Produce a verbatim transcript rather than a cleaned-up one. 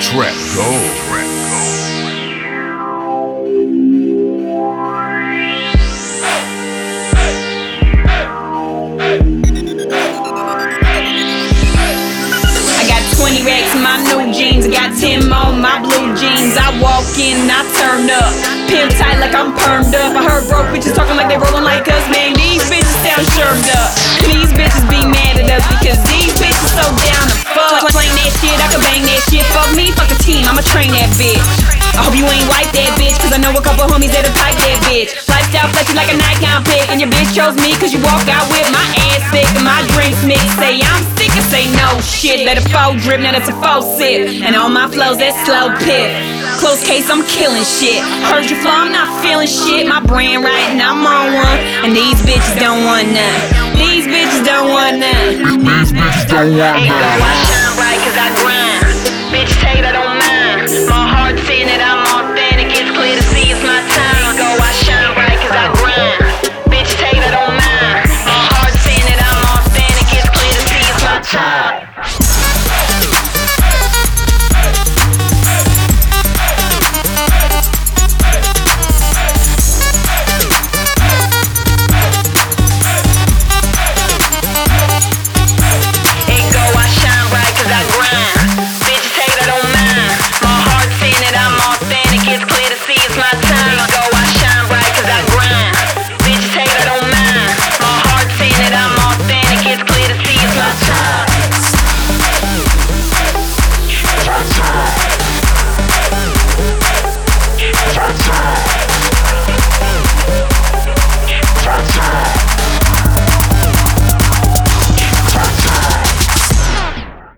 Trap Gold. Trap I got twenty racks in my new jeans, I got ten more in my blue jeans. I walk in, I turn up, pimp tight like I'm permed up. I heard broke bitches talking like they rollin' like us, man. These bitches sound shermed up. These bitches be mad at us because these bitches so down to fuck. Plain that shit, I can bang that shit. Fuck me, fuck a team, I'ma train that bitch. I hope you ain't like that bitch, cause I know a couple homies that'll type that bitch. Lifestyle flexing like a Nikon pick, and your bitch chose me cause you walk out with my ass thick and my drinks mix. Say I'm sick and say no shit. Let a foe drip, now that's a foe sip. And on my flows, that slow pip. Close case, I'm killing shit. Heard your flow, I'm not feeling shit. My brand right and I'm on one. And these bitches don't want none. These bitches don't want none. These bitches don't want none.